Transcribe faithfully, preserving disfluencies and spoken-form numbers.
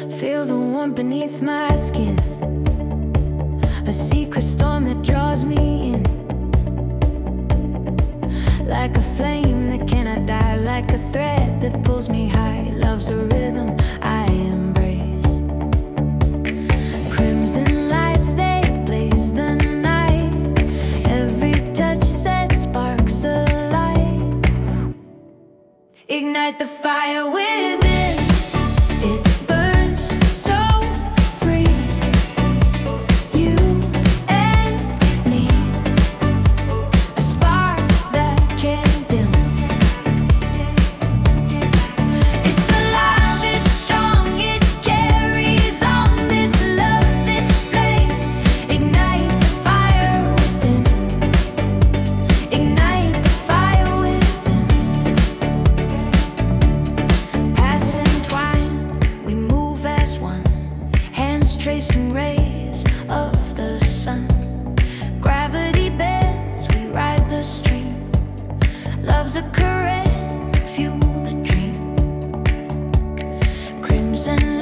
Feel the warmth beneath my skin, a secret storm that draws me in. Like a flame that cannot die, like a thread that pulls me high. Love's a rhythm I embrace. Crimson lights, they blaze the night. Every touch sets sparks alight. Ignite the fire within. It burns so free. You and me, a spark that can't dim. It's alive, it's strong, it carries on. This love, this flame. Ignite the fire within. Ignite the fire within. Past entwined, we move as one. Hands tracing rays of the sun. Gravity bends, we ride the stream. Love's a current, fuel the dream. Crimson